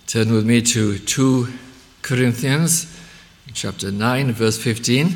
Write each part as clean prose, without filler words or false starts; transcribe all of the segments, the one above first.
Turn with me to 2 Corinthians, chapter 9, verse 15.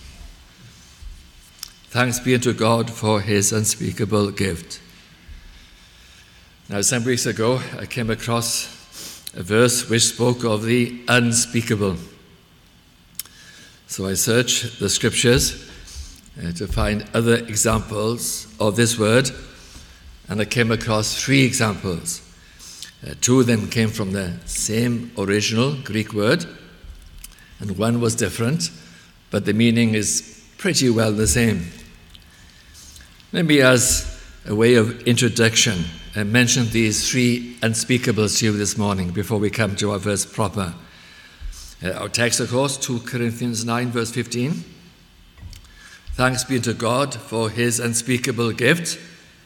Thanks be unto God for his unspeakable gift. Now, some weeks ago, I came across a verse which spoke of the unspeakable. So I searched the scriptures to find other examples of this word, and I came across 3 examples. 2 of them came from the same original Greek word, and one was different, but the meaning is pretty well the same. Let me, as a way of introduction, mention these 3 unspeakables to you this morning before we come to our verse proper. Our text, of course, 2 Corinthians 9, verse 15. Thanks be to God for his unspeakable gift.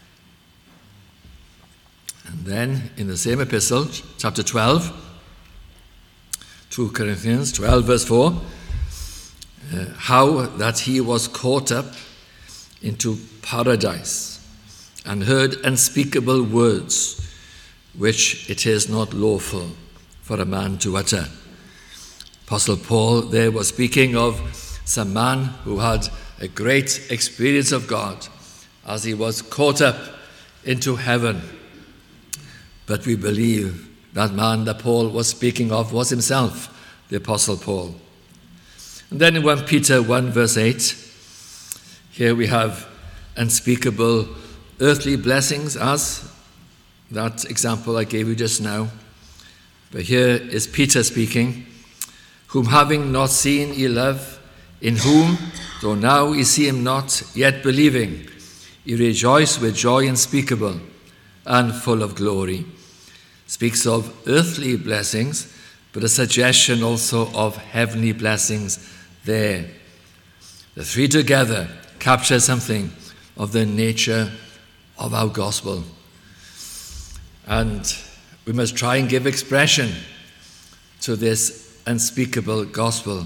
And then in the same epistle, chapter 12, 2 Corinthians 12, verse 4, how that he was caught up into paradise and heard unspeakable words which it is not lawful for a man to utter. Apostle Paul there was speaking of some man who had a great experience of God as he was caught up into heaven. But we believe that man that Paul was speaking of was himself, the Apostle Paul. And then in 1 Peter 1 verse 8, here we have unspeakable earthly blessings as that example I gave you just now. But here is Peter speaking, whom having not seen ye love, in whom, though now ye see him not, yet believing, ye rejoice with joy unspeakable and full of glory. Speaks of earthly blessings, but a suggestion also of heavenly blessings there. The 3 together capture something of the nature of our gospel. And we must try and give expression to this unspeakable gospel.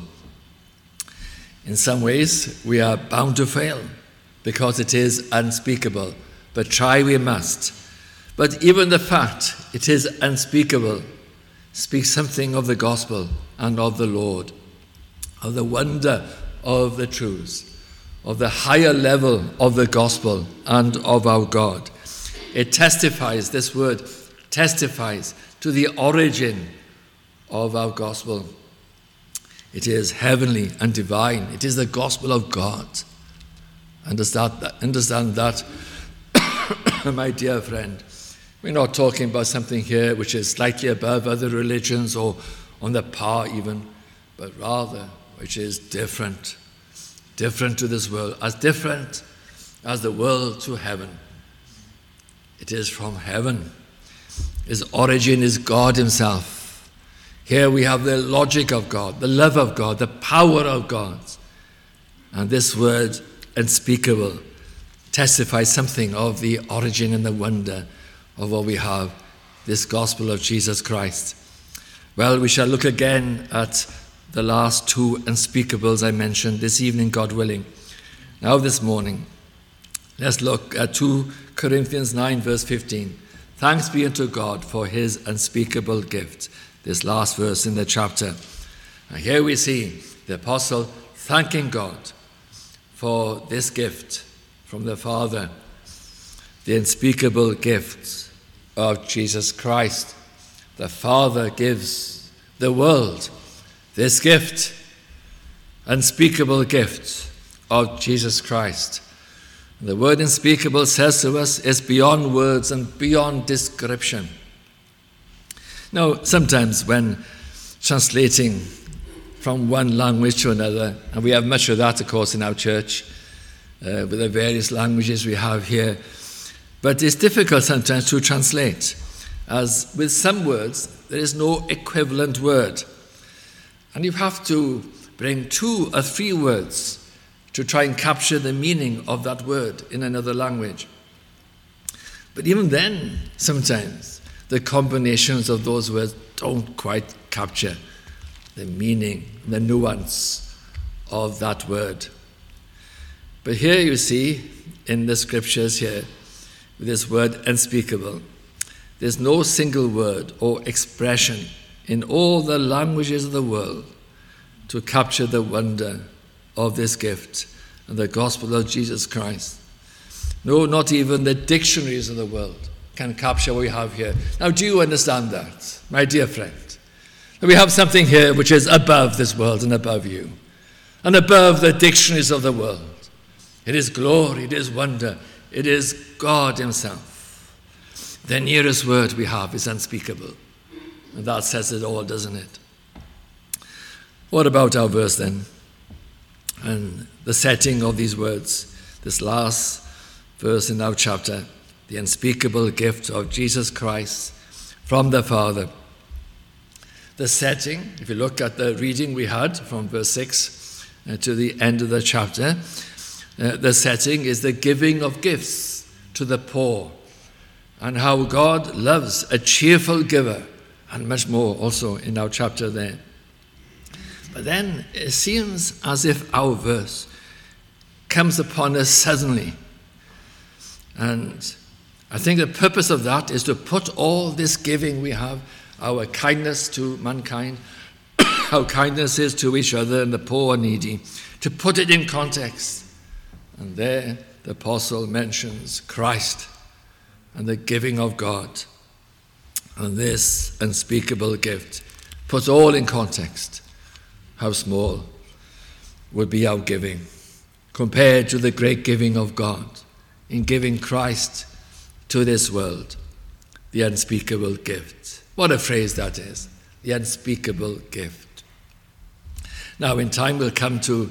In some ways, we are bound to fail because it is unspeakable, but try we must. But even the fact it is unspeakable speaks something of the gospel and of the Lord, of the wonder of the truths, of the higher level of the gospel and of our God. It testifies, this word testifies to the origin of our gospel. It is heavenly and divine. It is the gospel of God. Understand that, my dear friend. We're not talking about something here which is slightly above other religions or on the par even, but rather which is different to this world, as different as the world to heaven. It is from heaven. Its origin is God himself. Here we have the logic of God, the love of God, the power of God. And this word, unspeakable, testifies something of the origin and the wonder of what we have, this gospel of Jesus Christ. Well, we shall look again at the last 2 unspeakables I mentioned this evening, God willing. Now this morning, let's look at 2 Corinthians 9 verse 15. Thanks be unto God for his unspeakable gift. This last verse in the chapter. And here we see the apostle thanking God for this gift from the Father, the unspeakable gift of Jesus Christ. The Father gives the world this gift, unspeakable gift of Jesus Christ. And the word unspeakable says to us is beyond words and beyond description. Now, sometimes when translating from one language to another, and we have much of that, of course, in our church, with the various languages we have here, but it's difficult sometimes to translate, as with some words, there is no equivalent word. And you have to bring 2 or 3 words to try and capture the meaning of that word in another language. But even then, sometimes, the combinations of those words don't quite capture the meaning, the nuance of that word. But here you see, in the scriptures here, with this word unspeakable, there's no single word or expression in all the languages of the world to capture the wonder of this gift and the gospel of Jesus Christ. No, not even the dictionaries of the world can capture what we have here. Now, do you understand that, my dear friend? That we have something here which is above this world and above you, and above the dictionaries of the world. It is glory, it is wonder, it is God himself. The nearest word we have is unspeakable. And that says it all, doesn't it? What about our verse then? And the setting of these words, this last verse in our chapter, the unspeakable gift of Jesus Christ from the Father. The setting, if you look at the reading we had from verse 6 to the end of the chapter, the setting is the giving of gifts to the poor, and how God loves a cheerful giver, and much more also in our chapter there. But then it seems as if our verse comes upon us suddenly. And I think the purpose of that is to put all this giving we have, our kindness to mankind, our kindness is to each other and the poor and needy, to put it in context. And there the apostle mentions Christ and the giving of God. And this unspeakable gift puts all in context. How small would be our giving compared to the great giving of God in giving Christ to this world, the unspeakable gift. What a phrase that is, the unspeakable gift. Now, in time we'll come to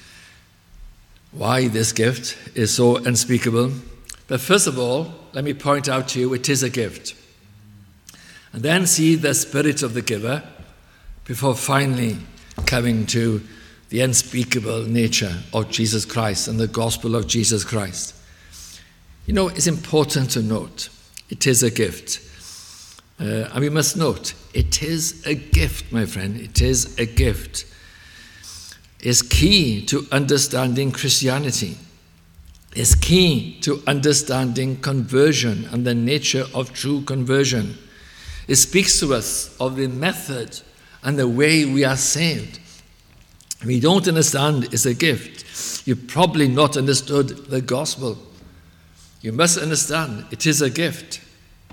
why this gift is so unspeakable. But first of all, let me point out to you, it is a gift. And then see the spirit of the giver before finally coming to the unspeakable nature of Jesus Christ and the gospel of Jesus Christ. You know, it's important to note, it is a gift. And we must note, it is a gift, my friend, it is a gift. It's key to understanding Christianity. It's key to understanding conversion and the nature of true conversion. It speaks to us of the method and the way we are saved. If we don't understand it's a gift, you've probably not understood the gospel. You must understand it is a gift.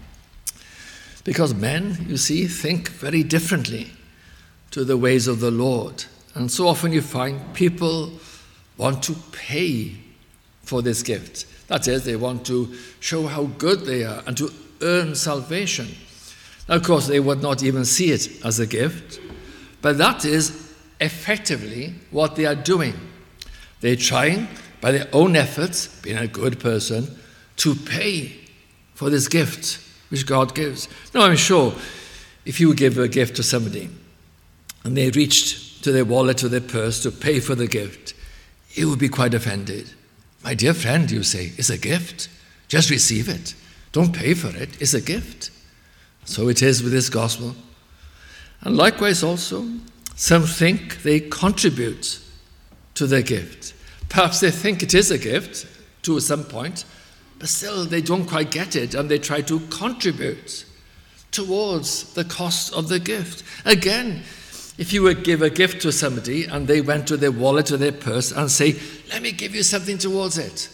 Because men, you see, think very differently to the ways of the Lord. And so often you find people want to pay for this gift. That is, they want to show how good they are and to earn salvation. Now, of course, they would not even see it as a gift, but that is effectively what they are doing. They're trying, by their own efforts, being a good person, to pay for this gift which God gives. Now, I'm sure if you give a gift to somebody and they reached to their wallet or their purse to pay for the gift, you would be quite offended. My dear friend, you say, it's a gift. Just receive it. Don't pay for it. It's a gift. So it is with this gospel. And likewise also, some think they contribute to the gift. Perhaps they think it is a gift to some point, but still they don't quite get it, and they try to contribute towards the cost of the gift. Again, if you would give a gift to somebody and they went to their wallet or their purse and say, let me give you something towards it,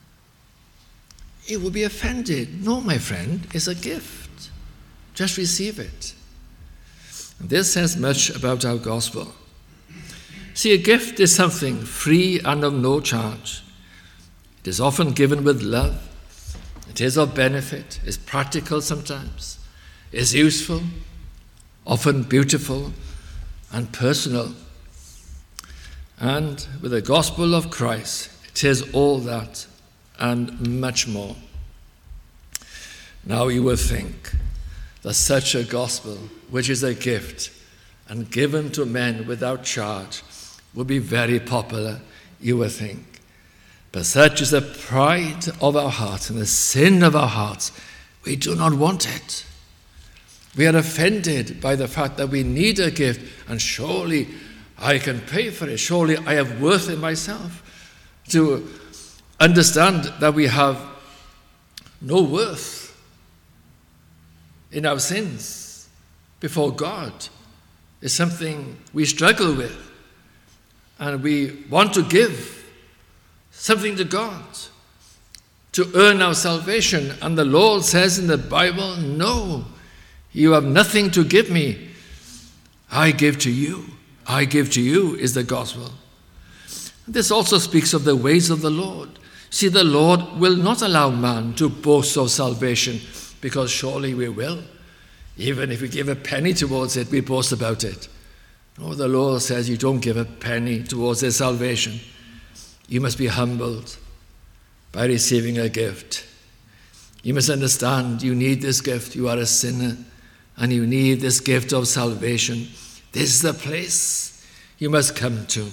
you would be offended. No, my friend, it's a gift. Just receive it. And this says much about our gospel. See, a gift is something free and of no charge. It is often given with love. It is of benefit. It's practical sometimes. It's useful, often beautiful and personal. And with the gospel of Christ, it is all that and much more. Now you will think that such a gospel, which is a gift and given to men without charge, would be very popular, you will think. But such is the pride of our hearts and the sin of our hearts. We do not want it. We are offended by the fact that we need a gift, and surely I can pay for it. Surely I have worth in myself. To understand that we have no worth in our sins before God is something we struggle with, and we want to give something to God to earn our salvation. And the Lord says in the Bible, no, you have nothing to give me. I give to you. I give to you is the gospel. This also speaks of the ways of the Lord. See, the Lord will not allow man to boast of salvation, because surely we will. Even if we give a penny towards it, we boast about it. No, the Lord says you don't give a penny towards their salvation. You must be humbled by receiving a gift. You must understand you need this gift. You are a sinner and you need this gift of salvation. This is the place you must come to.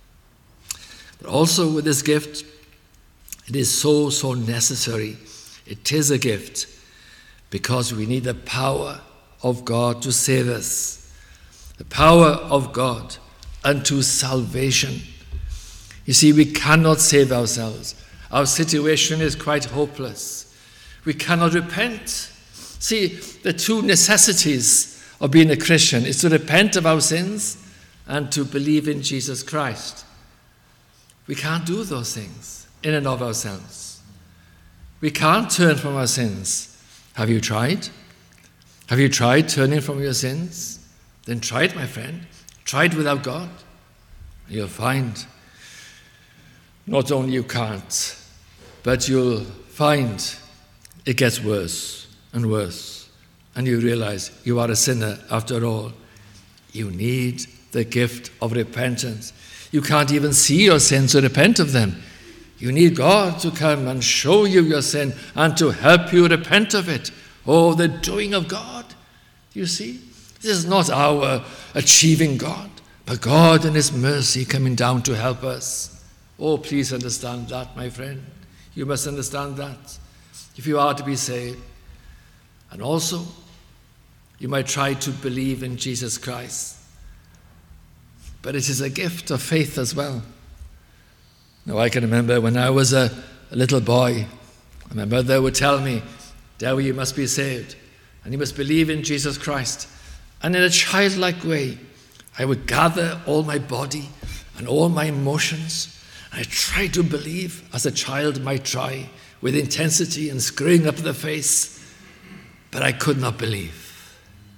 But also with this gift, it is so necessary. It is a gift because we need the power of God to save us. The power of God unto salvation. You see, we cannot save ourselves. Our situation is quite hopeless. We cannot repent. See, the two necessities of being a Christian is to repent of our sins and to believe in Jesus Christ. We can't do those things in and of ourselves. We can't turn from our sins. Have you tried? Have you tried turning from your sins? Then try it, my friend. Try it without God. You'll find not only you can't, but you'll find it gets worse and worse. And you realize you are a sinner after all. You need the gift of repentance. You can't even see your sins to repent of them. You need God to come and show you your sin and to help you repent of it. Oh, the doing of God. You see? This is not our achieving God, but God in His mercy coming down to help us. Oh, please understand that, my friend. You must understand that if you are to be saved. And also, you might try to believe in Jesus Christ. But it is a gift of faith as well. Now, I can remember when I was a little boy, my mother would tell me, Dewi, you must be saved, and you must believe in Jesus Christ. And in a childlike way, I would gather all my body and all my emotions. I tried to believe as a child might try, with intensity and screwing up the face, but I could not believe.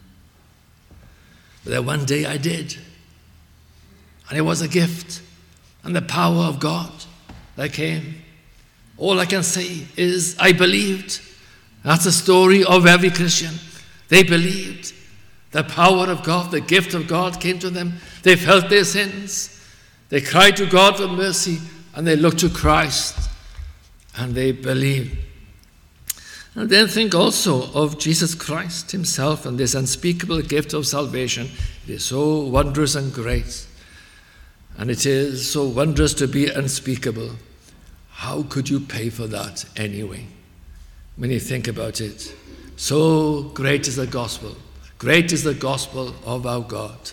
But then one day I did, and it was a gift, and the power of God that came. All I can say is I believed. That's the story of every Christian. They believed. The power of God, the gift of God came to them. They felt their sins. They cried to God for mercy, and they looked to Christ, and they believed. And then think also of Jesus Christ Himself and this unspeakable gift of salvation. It is so wondrous and great, and it is so wondrous to be unspeakable. How could you pay for that anyway? When you think about it, so great is the gospel. Great is the gospel of our God,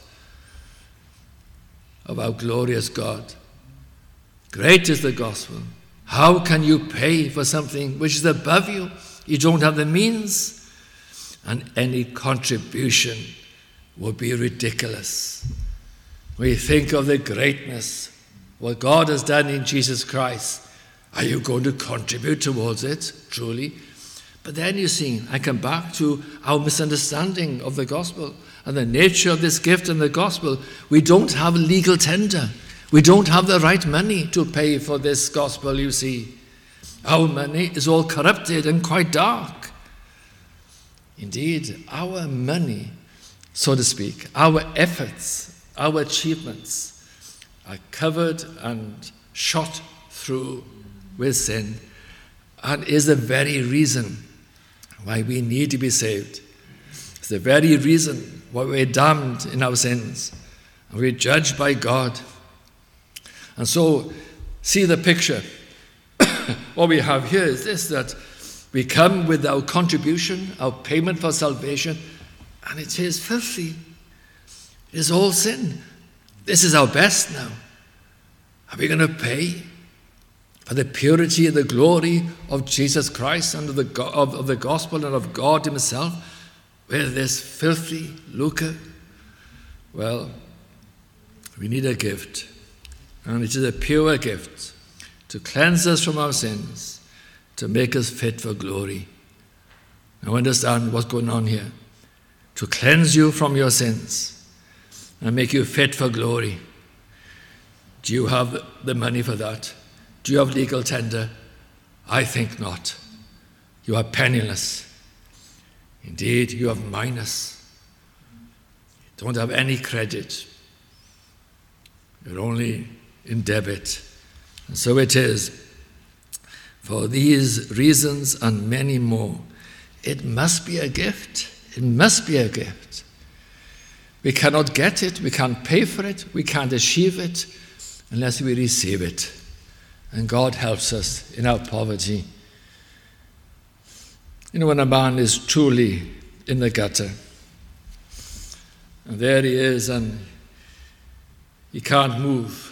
of our glorious God. Great is the gospel. How can you pay for something which is above you? You don't have the means, and any contribution would be ridiculous. We think of the greatness, what God has done in Jesus Christ. Are you going to contribute towards it, truly? But then you see, I come back to our misunderstanding of the gospel and the nature of this gift in the gospel. We don't have legal tender. We don't have the right money to pay for this gospel, you see. Our money is all corrupted and quite dark. Indeed, our money, so to speak, our efforts, our achievements are covered and shot through with sin, and is the very reason why we need to be saved. It's the very reason why we're damned in our sins, and we're judged by God. And so, see the picture. What we have here is this, that we come with our contribution, our payment for salvation, and it is filthy. It is all sin. This is our best now. Are we going to pay for the purity and the glory of Jesus Christ and of the gospel and of God Himself with this filthy lucre? Well, we need a gift, and it is a pure gift to cleanse us from our sins, to make us fit for glory. Now understand what's going on here. To cleanse you from your sins and make you fit for glory. Do you have the money for that? Do you have legal tender? I think not. You are penniless. Indeed, you have minus. You don't have any credit. You're only in debit. And so it is. For these reasons and many more, it must be a gift. It must be a gift. We cannot get it. We can't pay for it. We can't achieve it unless we receive it. And God helps us in our poverty. You know, when a man is truly in the gutter, and there he is, and he can't move,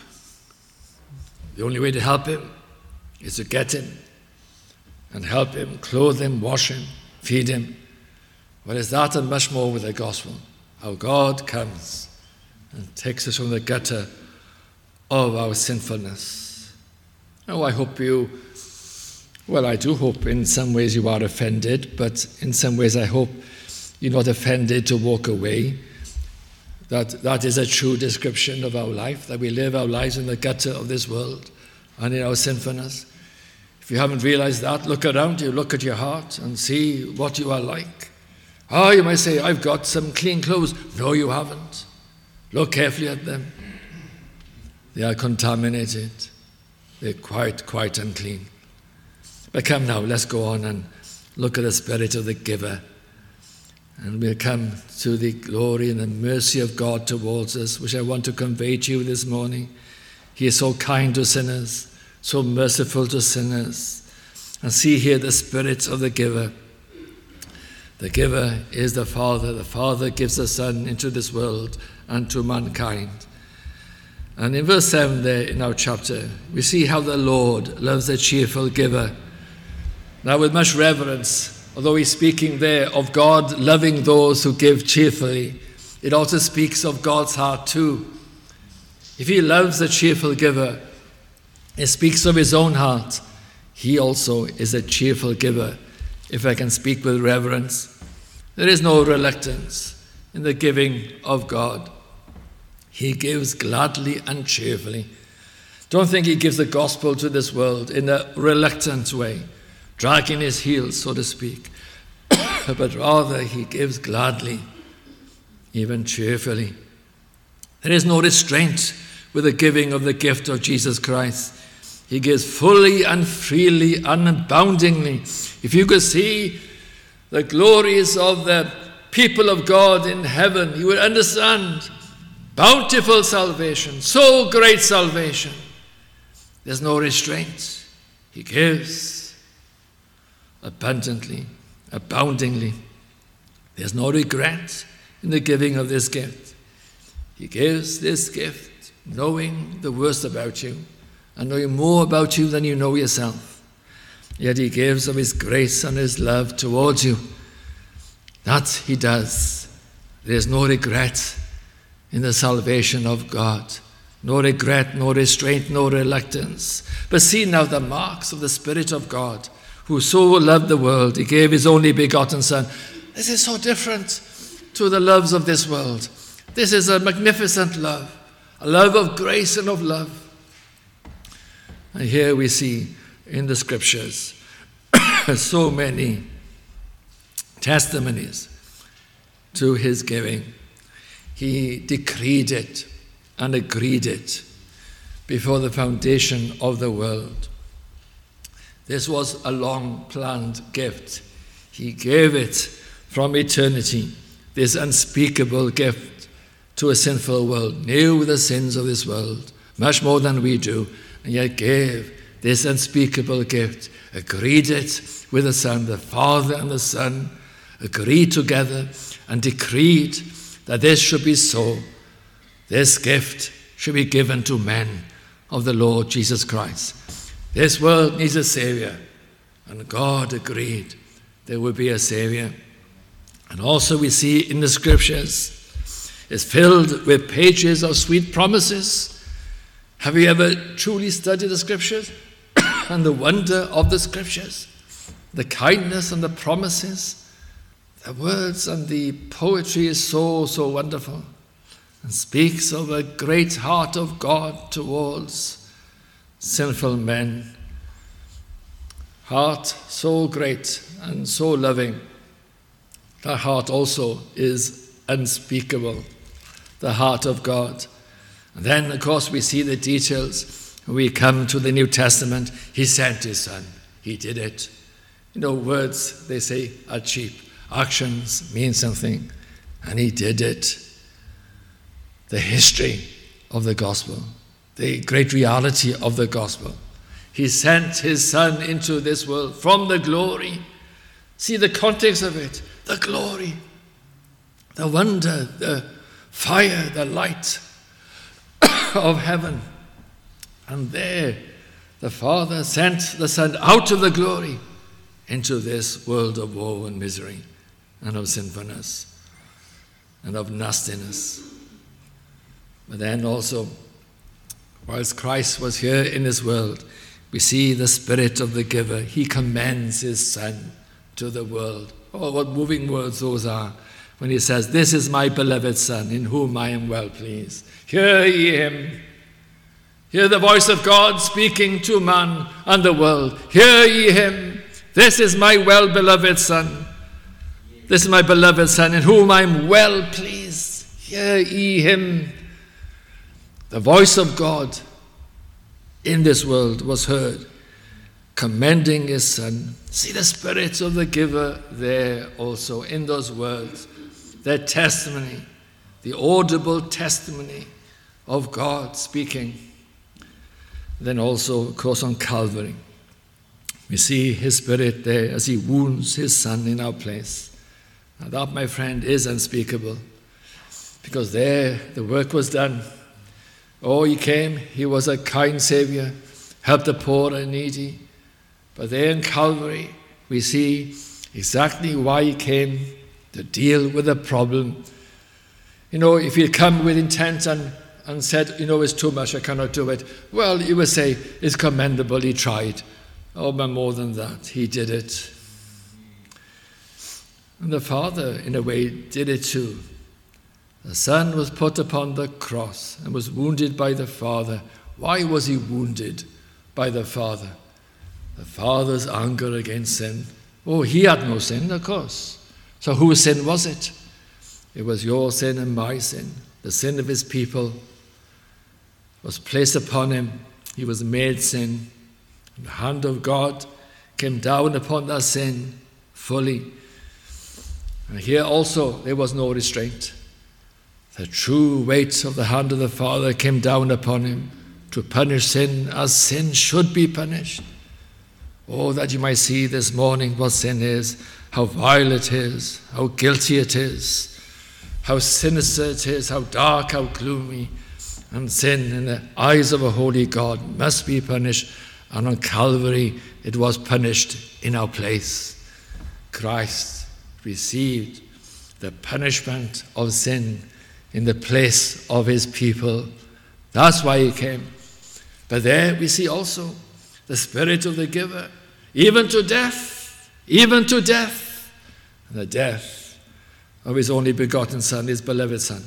the only way to help him is to get him and help him, clothe him, wash him, feed him. Well, it's that and much more with the gospel. How God comes and takes us from the gutter of our sinfulness. Now, I hope I do hope in some ways you are offended, but in some ways I hope you're not offended to walk away. That is a true description of our life, that we live our lives in the gutter of this world and in our sinfulness. If you haven't realized that, look around you, look at your heart and see what you are like. You might say, I've got some clean clothes. No, you haven't. Look carefully at them. They are contaminated. They're quite unclean. But come now, let's go on and look at the Spirit of the giver. And we'll come to the glory and the mercy of God towards us, which I want to convey to you this morning. He is so kind to sinners, so merciful to sinners. And see here the Spirit of the giver. The giver is the Father. The Father gives the Son into this world and to mankind. And in verse 7 there in our chapter, we see how the Lord loves a cheerful giver. Now with much reverence, although he's speaking there of God loving those who give cheerfully, it also speaks of God's heart too. If he loves a cheerful giver, it speaks of his own heart. He also is a cheerful giver, if I can speak with reverence. There is no reluctance in the giving of God. He gives gladly and cheerfully. Don't think he gives the gospel to this world in a reluctant way, dragging his heels, so to speak, but rather he gives gladly, even cheerfully. There is no restraint with the giving of the gift of Jesus Christ. He gives fully and freely and aboundingly. If you could see the glories of the people of God in heaven, you would understand bountiful salvation, so great salvation. There's no restraint. He gives abundantly, aboundingly. There's no regret in the giving of this gift. He gives this gift knowing the worst about you and knowing more about you than you know yourself. Yet he gives of his grace and his love towards you. That he does. There's no regret in the salvation of God. No regret, no restraint, no reluctance. But see now the marks of the Spirit of God, who so loved the world, he gave his only begotten Son. This is so different to the loves of this world. This is a magnificent love, a love of grace and of love. And here we see in the Scriptures so many testimonies to his giving. He decreed it and agreed it before the foundation of the world. This was a long-planned gift. He gave it from eternity, this unspeakable gift to a sinful world, knew the sins of this world, much more than we do, and yet gave this unspeakable gift, agreed it with the Son. The Father and the Son agreed together and decreed that this should be so. This gift should be given to men of the Lord Jesus Christ. This world needs a Savior, and God agreed there would be a Savior. And also we see in the Scriptures is filled with pages of sweet promises. Have you ever truly studied the Scriptures and the wonder of the Scriptures? The kindness and the promises, the words and the poetry is so, so wonderful, and speaks of a great heart of God towards sinful men. Heart so great and so loving. That heart also is unspeakable, the heart of God. And then, of course, we see the details. When we come to the New Testament, he sent his Son. He did it. You know, words, they say, are cheap. Actions mean something. And he did it. The history of the gospel, the great reality of the gospel. He sent his Son into this world from the glory. See the context of it. The glory, the wonder, the fire, the light of heaven. And there the Father sent the Son out of the glory into this world of woe and misery and of sinfulness and of nastiness. But then also, whilst Christ was here in this world, we see the Spirit of the giver. He commends his Son to the world. Oh, what moving words those are when he says, "This is my beloved Son, in whom I am well pleased. Hear ye him." Hear the voice of God speaking to man and the world. Hear ye him. This is my well-beloved Son. This is my beloved Son, in whom I am well pleased. Hear ye him. The voice of God in this world was heard, commending his Son. See the Spirit of the giver there also in those words, their testimony, the audible testimony of God speaking. Then also, of course, on Calvary, we see his Spirit there as he wounds his Son in our place. Now that, my friend, is unspeakable, because there the work was done. Oh, he came, he was a kind Savior, helped the poor and needy. But there in Calvary, we see exactly why he came, to deal with the problem. You know, if he had come with intent and said, you know, it's too much, I cannot do it, well, you would say, it's commendable, he tried. Oh, but more than that, he did it. And the Father, in a way, did it too. The Son was put upon the cross and was wounded by the Father. Why was he wounded by the Father? The Father's anger against sin. Oh, he had no sin, of course. So whose sin was it? It was your sin and my sin. The sin of his people was placed upon him. He was made sin. And the hand of God came down upon that sin fully. And here also there was no restraint. The true weight of the hand of the Father came down upon him to punish sin as sin should be punished. Oh, that you might see this morning what sin is, how vile it is, how guilty it is, how sinister it is, how dark, how gloomy. And sin in the eyes of a holy God must be punished. And on Calvary it was punished in our place. Christ received the punishment of sin in the place of his people. That's why he came. But there we see also the Spirit of the giver, even to death, and the death of his only begotten Son, his beloved Son.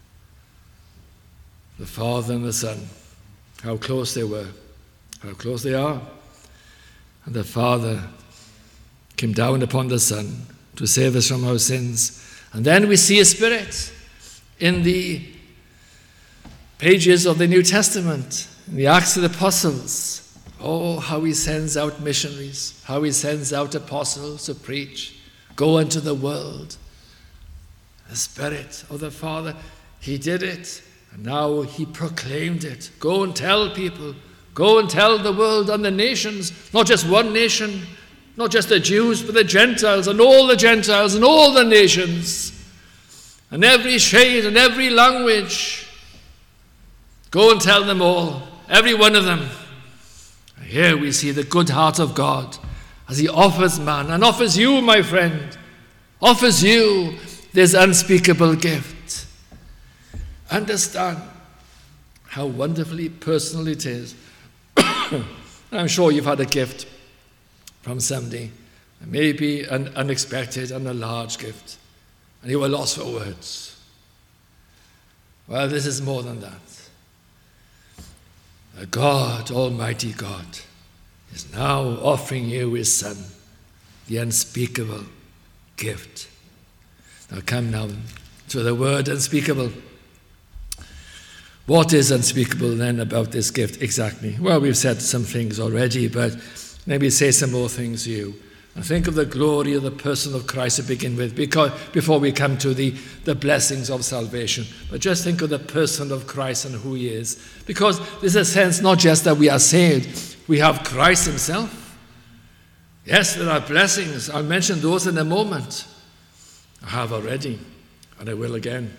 The Father and the Son, how close they were, how close they are. And the Father came down upon the Son to save us from our sins. And then we see his Spirit in the pages of the New Testament, in the Acts of the Apostles. Oh, how he sends out missionaries, how he sends out apostles to preach, go into the world. The Spirit of the Father, he did it, and now he proclaimed it. Go and tell people, go and tell the world and the nations, not just one nation, not just the Jews, but the Gentiles and all the Gentiles and all the nations, and every shade and every language. Go and tell them all, every one of them. Here we see the good heart of God as he offers man and offers you, my friend, offers you this unspeakable gift. understand how wonderfully personal it is. I'm sure you've had a gift from somebody, maybe an unexpected and a large gift, and you were lost for words. Well, this is more than that. The God, Almighty God, is now offering you His Son, the unspeakable gift. Now come now to the word unspeakable. What is unspeakable then about this gift exactly? Well, we've said some things already, but maybe say some more things to you. And think of the glory of the person of Christ to begin with, because before we come to the blessings of salvation. But just think of the person of Christ and who He is. Because there's a sense not just that we are saved, we have Christ Himself. Yes, there are blessings. I'll mention those in a moment. I have already, and I will again.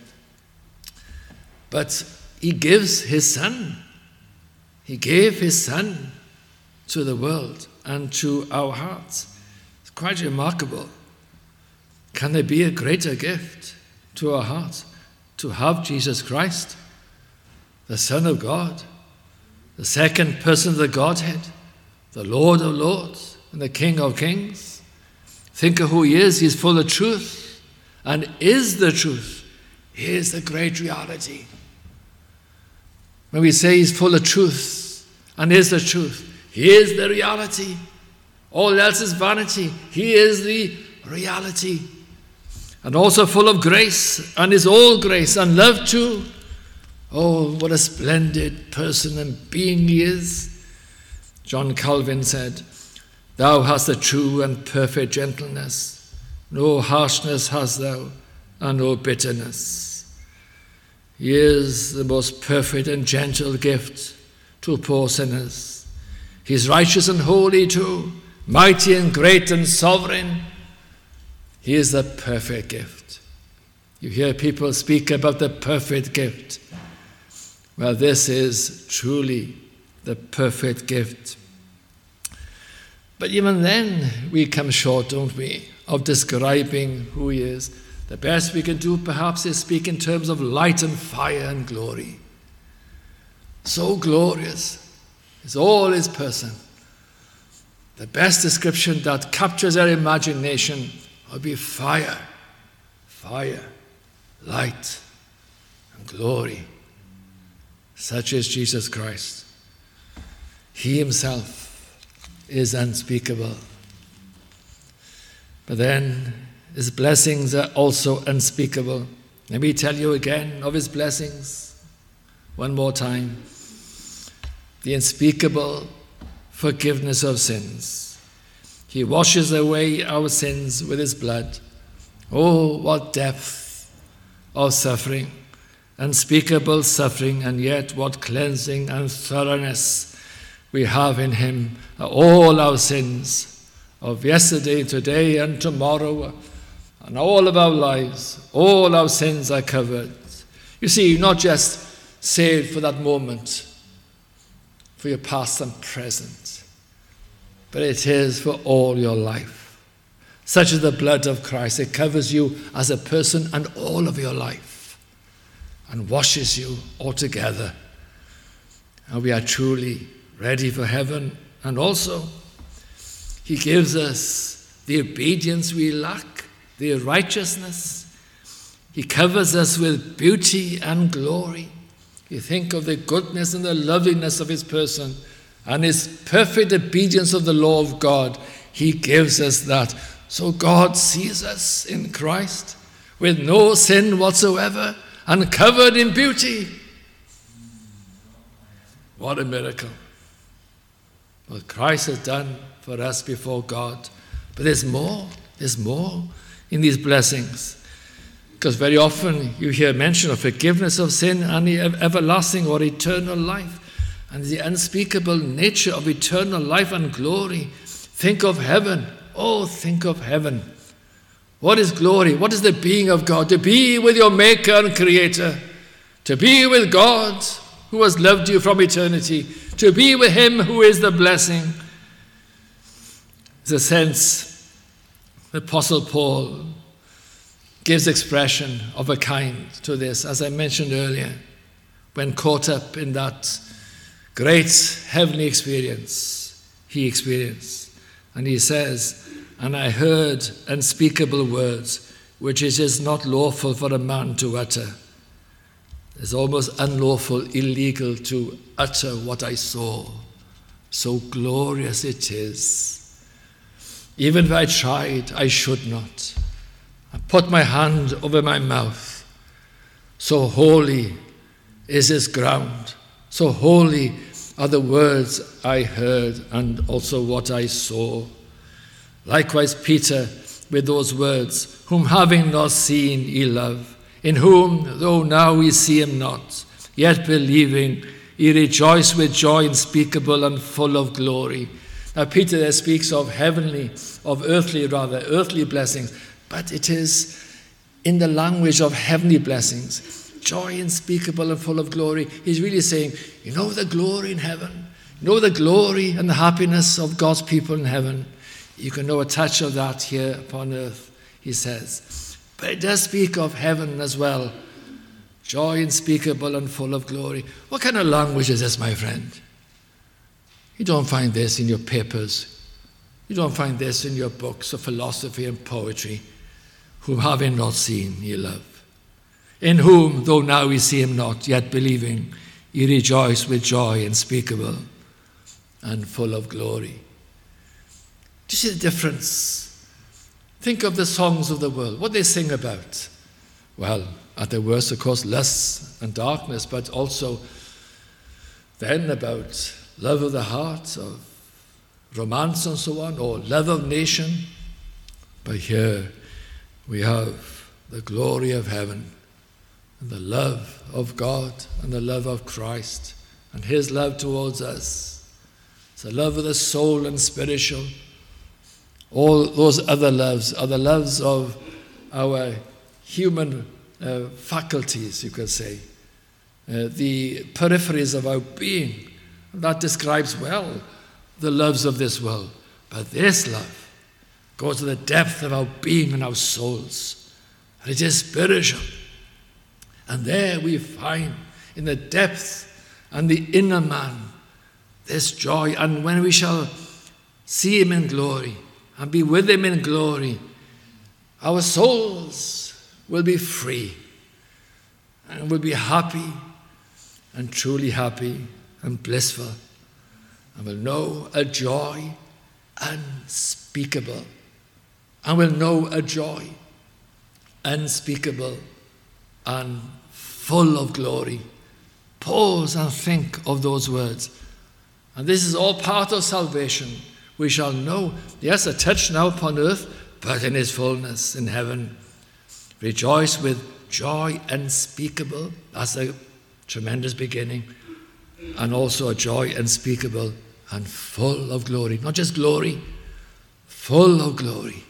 But He gives His Son. He gave His Son to the world and to our hearts. It's quite remarkable. Can there be a greater gift to our hearts? To have Jesus Christ, the Son of God, the second person of the Godhead, the Lord of Lords and the King of Kings. Think of who He is. He's full of truth and is the truth. He is the great reality. When we say He's full of truth and is the truth, He is the reality. All else is vanity. He is the reality. And also full of grace, and is all grace and love too. Oh, what a splendid person and being He is. John Calvin said, "Thou hast a true and perfect gentleness. No harshness hast thou, and no bitterness." He is the most perfect and gentle gift to poor sinners. He is righteous and holy too, mighty and great and sovereign. He is the perfect gift. You hear people speak about the perfect gift. Well, this is truly the perfect gift. But even then, we come short, don't we, of describing who He is. The best we can do, perhaps, is speak in terms of light and fire and glory. So glorious is all His person. The best description that captures our imagination would be fire, light, and glory. Such is Jesus Christ. He Himself is unspeakable. But then His blessings are also unspeakable. Let me tell you again of His blessings one more time. The unspeakable forgiveness of sins. He washes away our sins with His blood. Oh, what depth of suffering, unspeakable suffering, and yet what cleansing and thoroughness we have in Him. All our sins of yesterday, today, and tomorrow, and all of our lives, all our sins are covered. You see, you're not just saved for that moment, for your past and present, but it is for all your life. Such is the blood of Christ. It covers you as a person and all of your life, and washes you altogether. And we are truly ready for heaven. And also, He gives us the obedience we lack, the righteousness. He covers us with beauty and glory. You think of the goodness and the loveliness of His person and His perfect obedience of the law of God. He gives us that. So God sees us in Christ with no sin whatsoever and covered in beauty. What a miracle. What Christ has done for us before God. But there's more in these blessings. Because very often you hear mention of forgiveness of sin and the everlasting or eternal life. And the unspeakable nature of eternal life and glory. Think of heaven. Oh, think of heaven. What is glory? What is the being of God? To be with your Maker and Creator. To be with God who has loved you from eternity. To be with Him who is the blessing. There's a sense the Apostle Paul gives expression of a kind to this, as I mentioned earlier, when caught up in that great heavenly experience he experienced. And he says, "And I heard unspeakable words, which it is not lawful for a man to utter." It's almost unlawful, illegal to utter what I saw. So glorious it is. Even if I tried, I should not. I put my hand over my mouth. So holy is this ground. So holy are the words I heard and also what I saw. Likewise Peter with those words, "Whom having not seen ye love, in whom, though now we see him not, yet believing, ye rejoice with joy unspeakable and full of glory." Now Peter there speaks of earthly blessings, but it is in the language of heavenly blessings. Joy unspeakable and full of glory. He's really saying, you know the glory in heaven? You know the glory and the happiness of God's people in heaven? You can know a touch of that here upon earth, he says. But it does speak of heaven as well. Joy unspeakable and full of glory. What kind of language is this, my friend? You don't find this in your papers. You don't find this in your books of philosophy and poetry. "Whom having not seen ye love. In whom, though now we see him not, yet believing, ye rejoice with joy unspeakable and full of glory." Do you see the difference? Think of the songs of the world. What they sing about? Well, at their worst, of course, lust and darkness, but also then about love of the heart, of romance and so on, or love of nation. But here we have the glory of heaven, and the love of God, and the love of Christ, and his love towards us. It's the love of the soul and spiritual. All those other loves are the loves of our human faculties, you could say, the peripheries of our being. And that describes well the loves of this world. But this love goes to the depth of our being and our souls. And it is spiritual. And there we find in the depth and the inner man this joy. And when we shall see him in glory and be with him in glory, our souls will be free and will be happy and truly happy and blissful, and will know a joy unspeakable, and will know a joy unspeakable and full of glory. Pause and think of those words. And this is all part of salvation. We shall know, yes, a touch now upon earth, but in his fullness in heaven. Rejoice with joy unspeakable. That's a tremendous beginning. And also a joy unspeakable and full of glory. Not just glory, full of glory.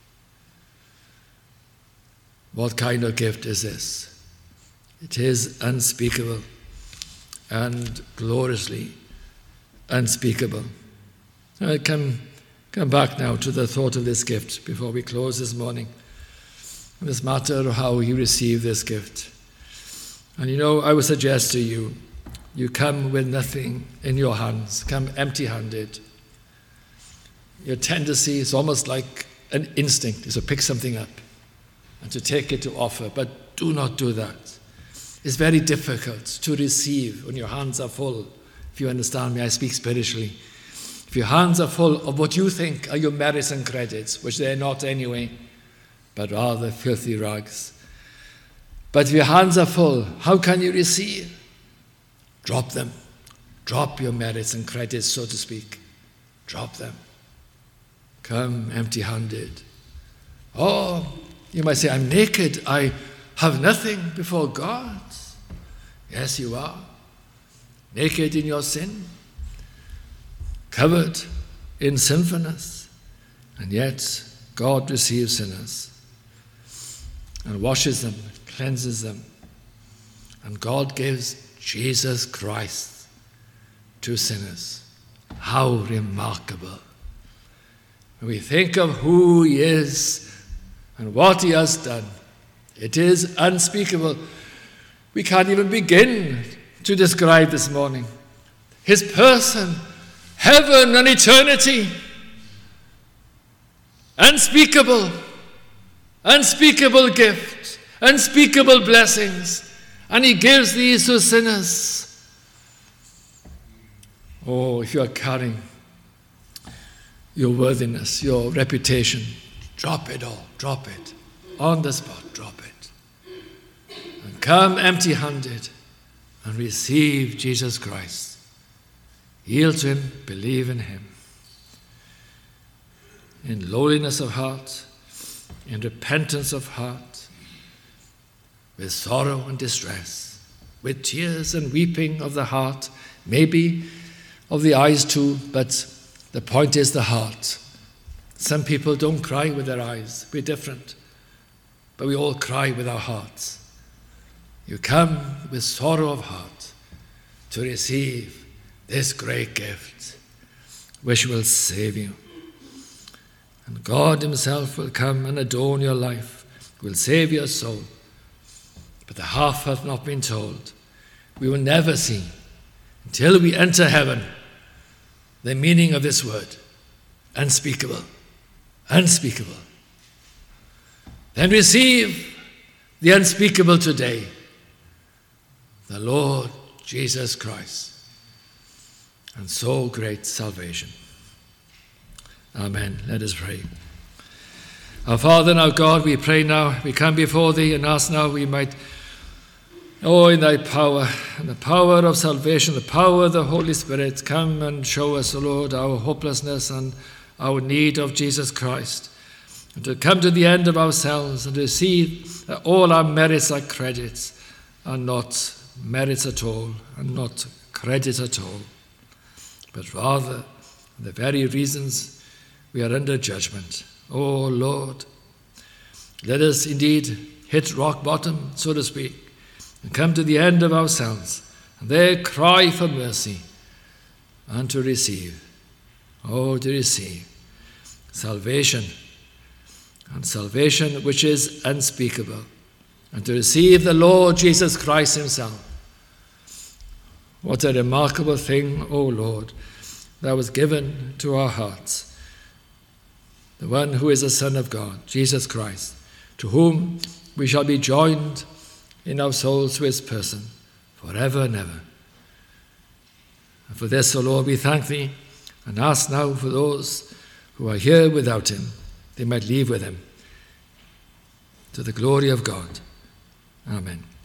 What kind of gift is this? It is unspeakable and gloriously unspeakable. I come back now to the thought of this gift before we close this morning. This matter of how you receive this gift. And you know, I would suggest to you, you come with nothing in your hands, come empty-handed. Your tendency is almost like an instinct, is to pick something up and to take it to offer, but do not do that. It's very difficult to receive when your hands are full. If you understand me, I speak spiritually. If your hands are full of what you think are your merits and credits, which they're not anyway, but rather filthy rags. But if your hands are full, how can you receive? Drop them. Drop your merits and credits, so to speak. Drop them. Come empty-handed. Oh, you might say, I'm naked. I have nothing before God. Yes, you are. Naked in your sin. Covered in sinfulness. And yet, God receives sinners and washes them, cleanses them. And God gives Jesus Christ to sinners. How remarkable. When we think of who he is and what he has done, It is unspeakable. We can't even begin to describe this morning. His person, heaven and eternity. Unspeakable, unspeakable gifts, unspeakable blessings. And he gives these to sinners. Oh, if you are carrying your worthiness, your reputation, drop it all, drop it. On the spot, drop it. And come empty-handed and receive Jesus Christ. Yield to him, believe in him. In lowliness of heart, in repentance of heart, with sorrow and distress, with tears and weeping of the heart, maybe of the eyes too, but the point is the heart. Some people don't cry with their eyes. We're different. But we all cry with our hearts. You come with sorrow of heart to receive this great gift, which will save you. And God himself will come and adorn your life, will save your soul. But the half hath not been told. We will never see, until we enter heaven, the meaning of this word. Unspeakable. Unspeakable. Then receive the unspeakable today. The Lord Jesus Christ. And so great salvation. Amen. Let us pray. Our Father and our God, we pray now, we come before thee and ask now we might, in thy power, and the power of salvation, the power of the Holy Spirit, come and show us, O Lord, our hopelessness and our need of Jesus Christ. And to come to the end of ourselves and to see that all our merits are credits, are not merits at all, and not credit at all, but rather the very reasons we are under judgment. Oh Lord, let us indeed hit rock bottom, so to speak, and come to the end of ourselves, and there cry for mercy, and to receive, to receive salvation, and salvation which is unspeakable, and to receive the Lord Jesus Christ himself. What a remarkable thing, O Lord, that was given to our hearts. The one who is the Son of God, Jesus Christ, to whom we shall be joined in our souls to his person forever and ever. And for this, O Lord, we thank thee and ask now for those who are here without him, they might leave with him, to the glory of God. Amen.